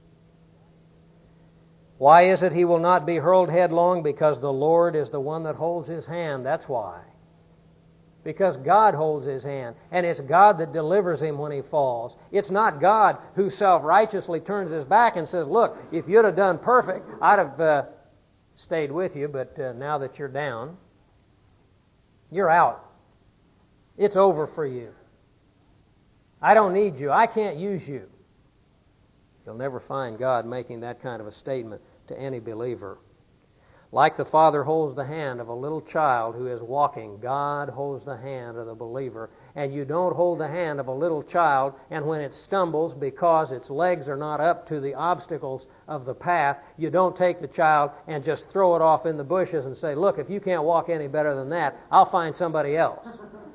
Why is it he will not be hurled headlong? Because the Lord is the one that holds his hand. That's why. Because God holds his hand, and it's God that delivers him when he falls. It's not God who self-righteously turns his back and says, look, if you'd have done perfect, I'd have stayed with you, but now that you're down, you're out. It's over for you. I don't need you. I can't use you. You'll never find God making that kind of a statement to any believer. Like the Father holds the hand of a little child who is walking, God holds the hand of the believer. And you don't hold the hand of a little child, and when it stumbles because its legs are not up to the obstacles of the path, you don't take the child and just throw it off in the bushes and say, look, if you can't walk any better than that, I'll find somebody else.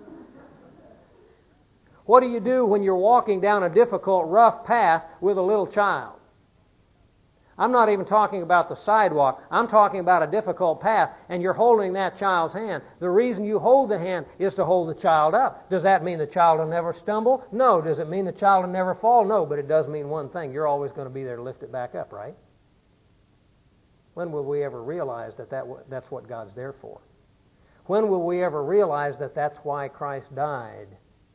What do you do when you're walking down a difficult, rough path with a little child? I'm not even talking about the sidewalk. I'm talking about a difficult path, and you're holding that child's hand. The reason you hold the hand is to hold the child up. Does that mean the child will never stumble? No. Does it mean the child will never fall? No, but it does mean one thing. You're always going to be there to lift it back up, right? When will we ever realize that that's what God's there for? When will we ever realize that that's why Christ died?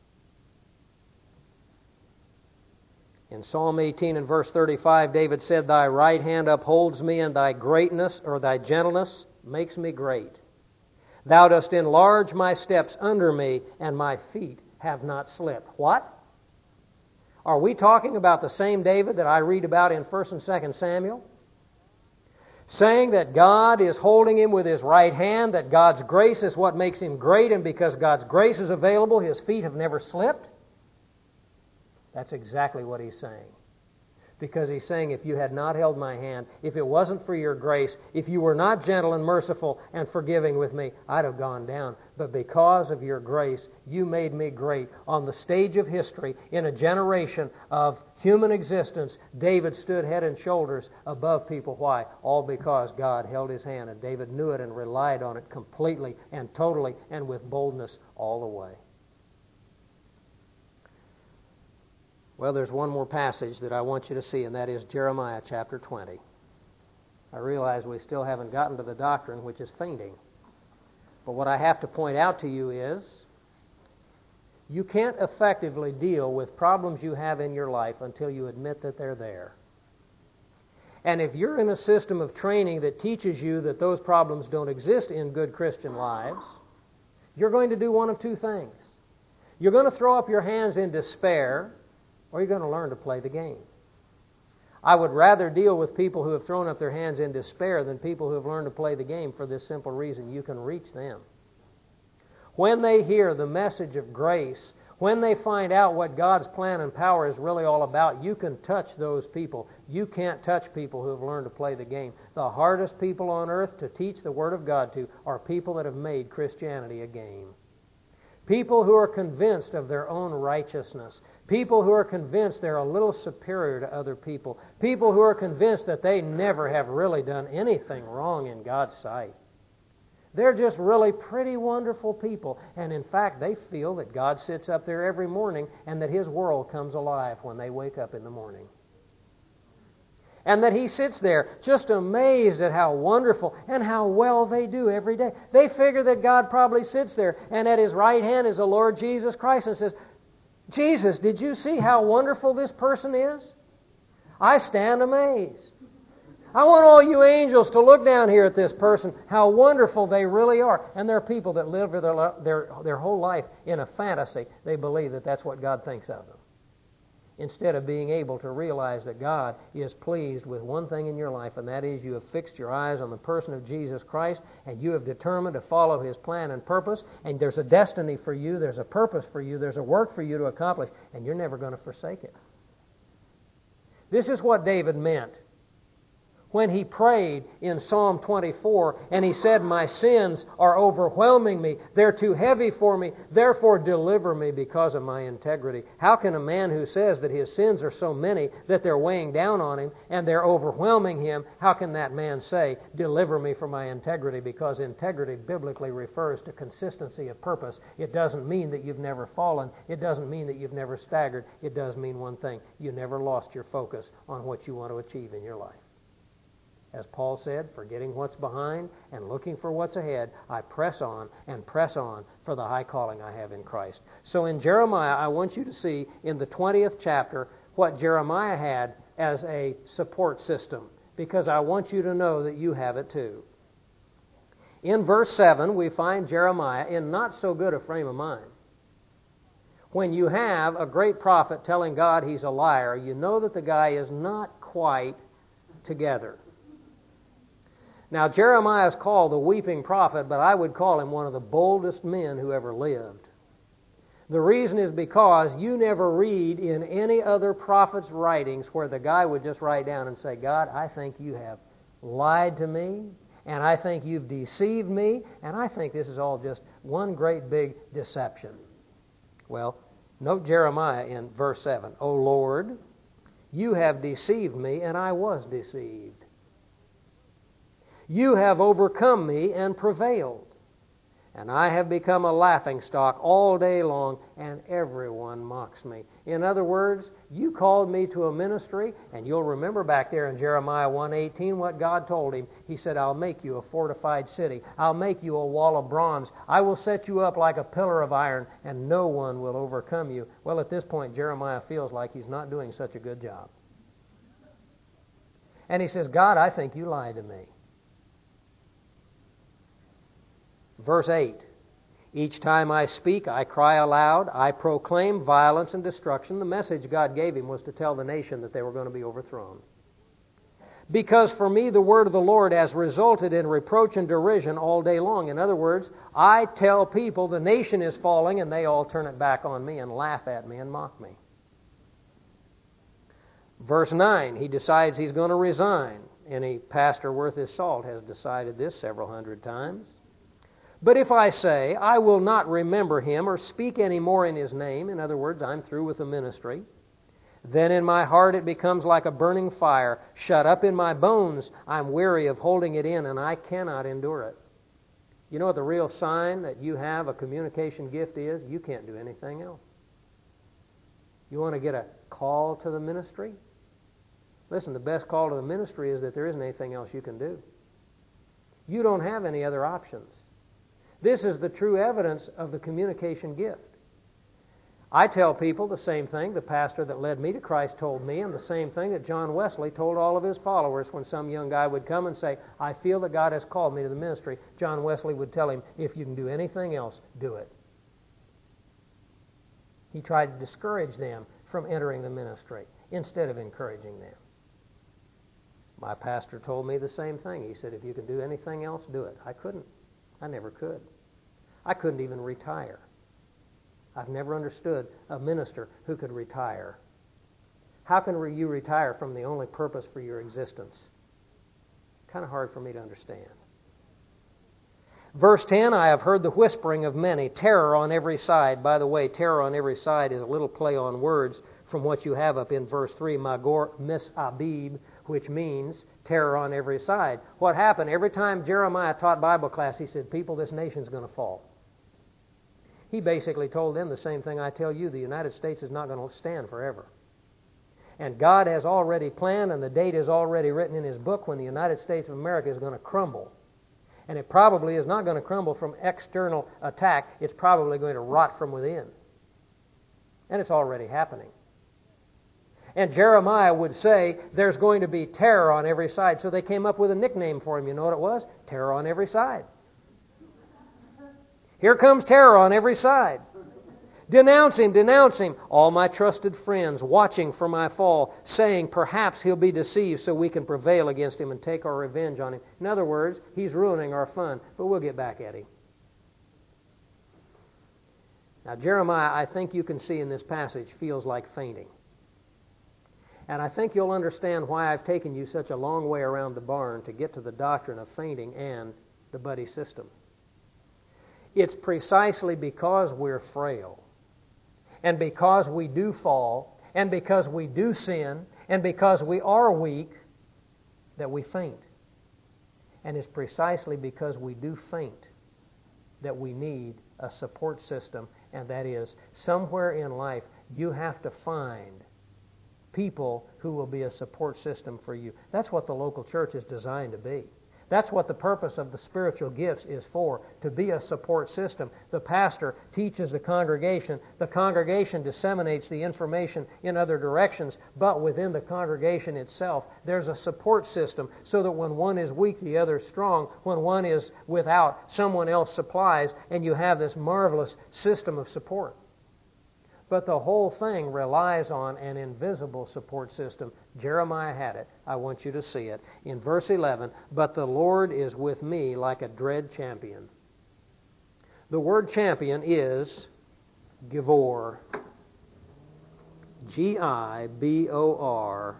In Psalm 18 and verse 35, David said, Thy right hand upholds me, and thy greatness, or thy gentleness, makes me great. Thou dost enlarge my steps under me, and my feet have not slipped. What? Are we talking about the same David that I read about in 1 and 2 Samuel? Saying that God is holding him with his right hand, that God's grace is what makes him great, and because God's grace is available, his feet have never slipped? That's exactly what he's saying. Because he's saying, if you had not held my hand, if it wasn't for your grace, if you were not gentle and merciful and forgiving with me, I'd have gone down. But because of your grace, you made me great. On the stage of history, in a generation of human existence, David stood head and shoulders above people. Why? All because God held his hand, and David knew it and relied on it completely and totally and with boldness all the way. Well, there's one more passage that I want you to see, and that is Jeremiah chapter 20. I realize we still haven't gotten to the doctrine, which is fainting. But what I have to point out to you is, you can't effectively deal with problems you have in your life until you admit that they're there. And if you're in a system of training that teaches you that those problems don't exist in good Christian lives, you're going to do one of two things. You're going to throw up your hands in despair, or you're going to learn to play the game. I would rather deal with people who have thrown up their hands in despair than people who have learned to play the game for this simple reason: you can reach them. When they hear the message of grace, when they find out what God's plan and power is really all about, you can touch those people. You can't touch people who have learned to play the game. The hardest people on earth to teach the Word of God to are people that have made Christianity a game. People who are convinced of their own righteousness. People who are convinced they're a little superior to other people. People who are convinced that they never have really done anything wrong in God's sight. They're just really pretty wonderful people. And in fact, they feel that God sits up there every morning and that His world comes alive when they wake up in the morning. And that He sits there just amazed at how wonderful and how well they do every day. They figure that God probably sits there and at His right hand is the Lord Jesus Christ and says, Jesus, did you see how wonderful this person is? I stand amazed. I want all you angels to look down here at this person, how wonderful they really are. And there are people that live their whole life in a fantasy. They believe that that's what God thinks of them, instead of being able to realize that God is pleased with one thing in your life, and that is you have fixed your eyes on the person of Jesus Christ, and you have determined to follow His plan and purpose, and there's a destiny for you, there's a purpose for you, there's a work for you to accomplish, and you're never going to forsake it. This is what David meant when he prayed in Psalm 24, and he said, my sins are overwhelming me. They're too heavy for me. Therefore, deliver me because of my integrity. How can a man who says that his sins are so many that they're weighing down on him and they're overwhelming him, how can that man say, deliver me from my integrity? Because integrity biblically refers to consistency of purpose. It doesn't mean that you've never fallen. It doesn't mean that you've never staggered. It does mean one thing. You never lost your focus on what you want to achieve in your life. As Paul said, forgetting what's behind and looking for what's ahead, I press on and press on for the high calling I have in Christ. So in Jeremiah, I want you to see in the 20th chapter what Jeremiah had as a support system, because I want you to know that you have it too. In verse 7, we find Jeremiah in not so good a frame of mind. When you have a great prophet telling God he's a liar, you know that the guy is not quite together. Now, Jeremiah is called the weeping prophet, but I would call him one of the boldest men who ever lived. The reason is because you never read in any other prophet's writings where the guy would just write down and say, God, I think you have lied to me, and I think you've deceived me, and I think this is all just one great big deception. Well, note Jeremiah in verse 7. O Lord, you have deceived me, and I was deceived. You have overcome me and prevailed, and I have become a laughingstock all day long, and everyone mocks me. In other words, you called me to a ministry, and you'll remember back there in Jeremiah 1:18 what God told him. He said, I'll make you a fortified city. I'll make you a wall of bronze. I will set you up like a pillar of iron, and no one will overcome you. Well, at this point, Jeremiah feels like he's not doing such a good job. And he says, God, I think you lied to me. Verse 8, each time I speak, I cry aloud, I proclaim violence and destruction. The message God gave him was to tell the nation that they were going to be overthrown. Because for me the word of the Lord has resulted in reproach and derision all day long. In other words, I tell people the nation is falling and they all turn it back on me and laugh at me and mock me. Verse 9, he decides he's going to resign. Any pastor worth his salt has decided this several hundred times. But if I say, I will not remember him or speak any more in his name, in other words, I'm through with the ministry, then in my heart it becomes like a burning fire, shut up in my bones. I'm weary of holding it in, and I cannot endure it. You know what the real sign that you have a communication gift is? You can't do anything else. You want to get a call to the ministry? Listen, the best call to the ministry is that there isn't anything else you can do. You don't have any other options. This is the true evidence of the communication gift. I tell people the same thing the pastor that led me to Christ told me, and the same thing that John Wesley told all of his followers when some young guy would come and say, I feel that God has called me to the ministry. John Wesley would tell him, if you can do anything else, do it. He tried to discourage them from entering the ministry instead of encouraging them. My pastor told me the same thing. He said, if you can do anything else, do it. I couldn't. I never could. I couldn't even retire. I've never understood a minister who could retire. How can you retire from the only purpose for your existence? Kind of hard for me to understand. Verse 10, I have heard the whispering of many, terror on every side. By the way, terror on every side is a little play on words from what you have up in verse 3, Magor Misabib, which means terror on every side. What happened? Every time Jeremiah taught Bible class, he said, people, this nation's going to fall. He basically told them the same thing I tell you. The United States is not going to stand forever. And God has already planned, and the date is already written in His book when the United States of America is going to crumble. And it probably is not going to crumble from external attack. It's probably going to rot from within. And it's already happening. And Jeremiah would say, there's going to be terror on every side. So they came up with a nickname for him. You know what it was? Terror on every side. Here comes terror on every side. Denounce him, denounce him. All my trusted friends watching for my fall, saying perhaps he'll be deceived so we can prevail against him and take our revenge on him. In other words, he's ruining our fun, but we'll get back at him. Now, Jeremiah, I think you can see in this passage, feels like fainting. And I think you'll understand why I've taken you such a long way around the barn to get to the doctrine of fainting and the buddy system. It's precisely because we're frail, and because we do fall, and because we do sin, and because we are weak, that we faint. And it's precisely because we do faint that we need a support system, and that is, somewhere in life you have to find people who will be a support system for you. That's what the local church is designed to be. That's what the purpose of the spiritual gifts is for, to be a support system. The pastor teaches the congregation disseminates the information in other directions, but within the congregation itself, there's a support system so that when one is weak, the other is strong. When one is without, someone else supplies, and you have this marvelous system of support. But the whole thing relies on an invisible support system. Jeremiah had it. I want you to see it. In verse 11, but the Lord is with me like a dread champion. The word champion is Gibor. Gibor.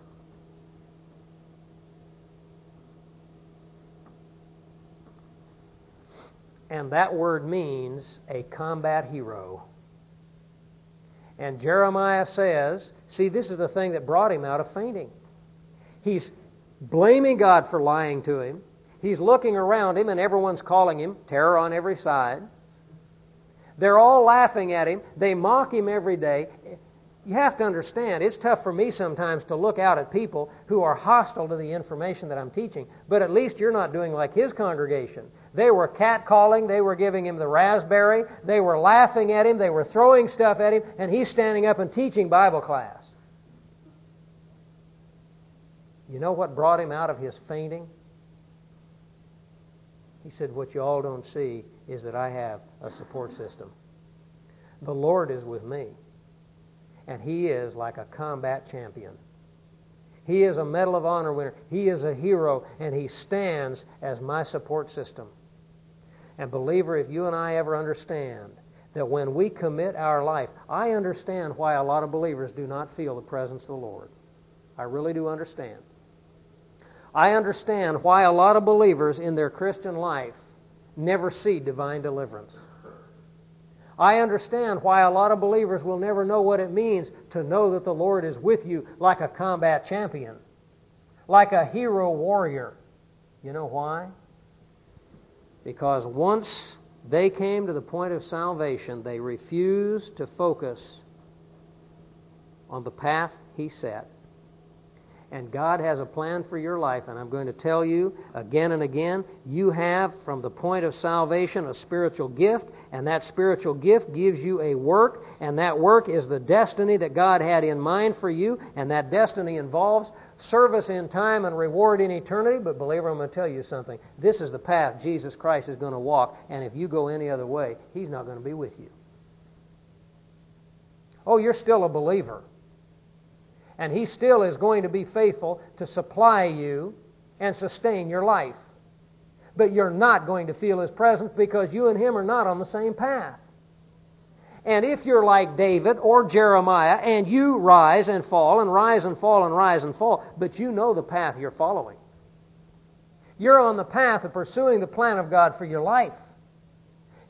And that word means a combat hero. And Jeremiah says, see, this is the thing that brought him out of fainting. He's blaming God for lying to him. He's looking around him, and everyone's calling him terror on every side. They're all laughing at him. They mock him every day. You have to understand, it's tough for me sometimes to look out at people who are hostile to the information that I'm teaching, but at least you're not doing like his congregation. They were catcalling, they were giving him the raspberry, they were laughing at him, they were throwing stuff at him, and he's standing up and teaching Bible class. You know what brought him out of his fainting? He said, what you all don't see is that I have a support system. The Lord is with me. And He is like a combat champion. He is a Medal of Honor winner. He is a hero, and He stands as my support system. And believer, if you and I ever understand that when we commit our life, I understand why a lot of believers do not feel the presence of the Lord. I really do understand. I understand why a lot of believers in their Christian life never see divine deliverance. I understand why a lot of believers will never know what it means to know that the Lord is with you like a combat champion, like a hero warrior. You know why? Because once they came to the point of salvation, they refused to focus on the path He set. And God has a plan for your life, and I'm going to tell you again and again, you have from the point of salvation a spiritual gift, and that spiritual gift gives you a work, and that work is the destiny that God had in mind for you, and that destiny involves service in time and reward in eternity. But believer, I'm going to tell you something. This is the path Jesus Christ is going to walk, and if you go any other way, He's not going to be with you. Oh, you're still a believer. And He still is going to be faithful to supply you and sustain your life. But you're not going to feel His presence because you and Him are not on the same path. And if you're like David or Jeremiah and you rise and fall and rise and fall and rise and fall, but you know the path you're following. You're on the path of pursuing the plan of God for your life.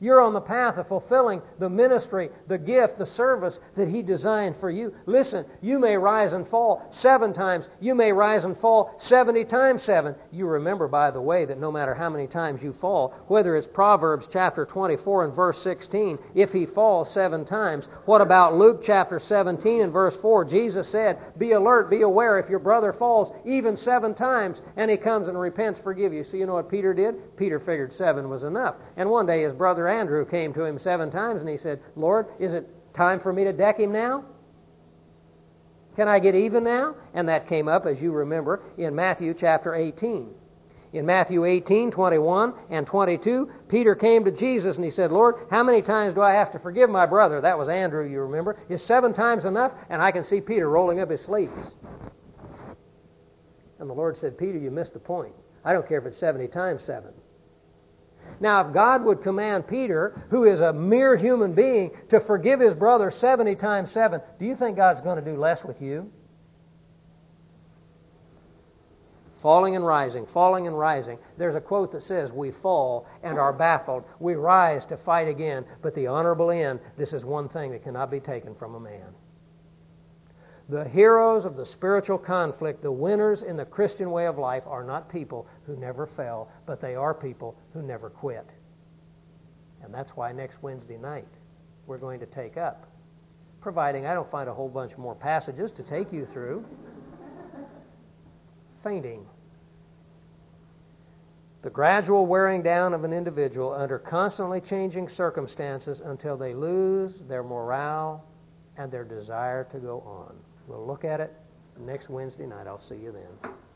You're on the path of fulfilling the ministry, the gift, the service that He designed for you. Listen, you may rise and fall 7 times. You may rise and fall 70 times 7. You remember, by the way, that no matter how many times you fall, whether it's Proverbs chapter 24 and verse 16, if he falls 7 times. What about Luke chapter 17 and verse 4? Jesus said, be alert, be aware, if your brother falls even 7 times and he comes and repents, forgive you. So you know what Peter did? Peter figured 7 was enough. And one day his brother Andrew came to him 7 times and he said, Lord, is it time for me to deck him now? Can I get even now? And that came up, as you remember, in Matthew chapter 18. In Matthew 18, 21 and 22, Peter came to Jesus and he said, Lord, how many times do I have to forgive my brother? That was Andrew, you remember. Is 7 times enough? And I can see Peter rolling up his sleeves. And the Lord said, Peter, you missed the point. I don't care if it's 70 times 7. Now, if God would command Peter, who is a mere human being, to forgive his brother 70 times 7, do you think God's going to do less with you? Falling and rising, falling and rising. There's a quote that says, we fall and are baffled. We rise to fight again, but the honorable end, this is one thing that cannot be taken from a man. The heroes of the spiritual conflict, the winners in the Christian way of life, are not people who never fell, but they are people who never quit. And that's why next Wednesday night we're going to take up, providing I don't find a whole bunch more passages to take you through, fainting. The gradual wearing down of an individual under constantly changing circumstances until they lose their morale and their desire to go on. We'll look at it next Wednesday night. I'll see you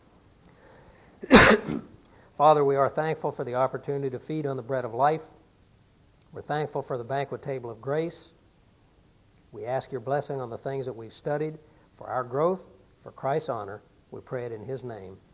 then. Father, we are thankful for the opportunity to feed on the bread of life. We're thankful for the banquet table of grace. We ask your blessing on the things that we've studied for our growth, for Christ's honor. We pray it in His name.